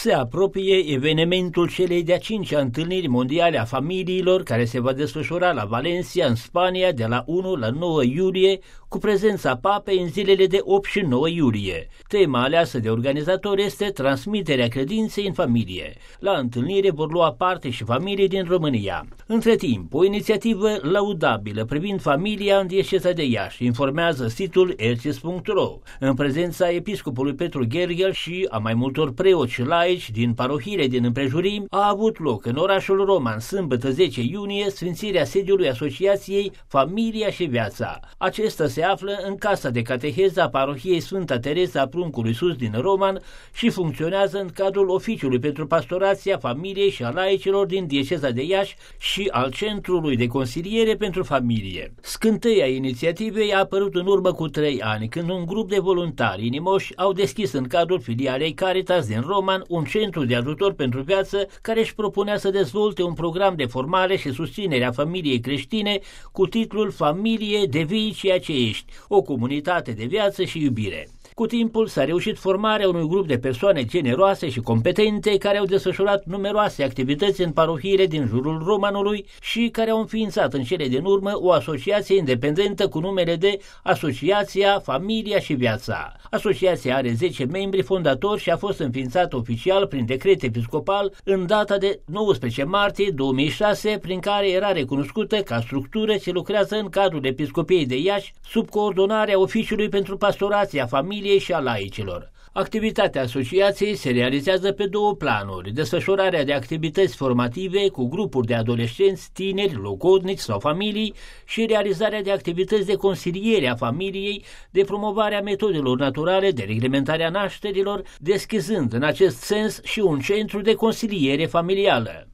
Se apropie evenimentul celei de-a 5-a întâlniri mondiale a familiilor, care se va desfășura la Valencia, în Spania, de la 1 la 9 iulie, cu prezența papei în zilele de 8 și 9 iulie. Tema aleasă de organizator este transmiterea credinței în familie. La întâlnire vor lua parte și familii din România. Între timp, o inițiativă laudabilă privind familia în dieceza de Iași, informează site-ul ercis.ro. În prezența episcopului Petru Gherghel și a mai multor preoți și laici din parohiile din împrejurim, a avut loc în orașul Roman, sâmbătă 10 iunie, sfințirea sediului Asociației Familia și Viața. Acesta se află în Casa de Cateheză a parohiei Sfânta Tereza a Pruncului Sus din Roman și funcționează în cadrul Oficiului pentru Pastorația Familiei și a Laicilor din dieceza de Iași și al Centrului de Consiliere pentru Familie. Scânteia inițiativei a apărut în urmă cu 3 ani, când un grup de voluntari inimoși au deschis în cadrul filialei Caritas din Roman un centru de ajutor pentru viață care își propunea să dezvolte un program de formare și susținere a familiei creștine cu titlul Familie, devii ceea ce ești, o comunitate de viață și iubire. Cu timpul s-a reușit formarea unui grup de persoane generoase și competente care au desfășurat numeroase activități în parohiile din jurul Romanului și care au înființat în cele din urmă o asociație independentă cu numele de Asociația Familia și Viața. Asociația are 10 membri fondatori și a fost înființată oficial prin decret episcopal în data de 19 martie 2006, prin care era recunoscută ca structură ce lucrează în cadrul Episcopiei de Iași sub coordonarea Oficiului pentru Pastorația Familiei și a Laicilor. Activitatea asociației se realizează pe 2 planuri: desfășurarea de activități formative cu grupuri de adolescenți, tineri, logodnici sau familii și realizarea de activități de consiliere a familiei, de promovarea metodelor naturale de reglementare a nașterilor, deschizând în acest sens și un centru de consiliere familială.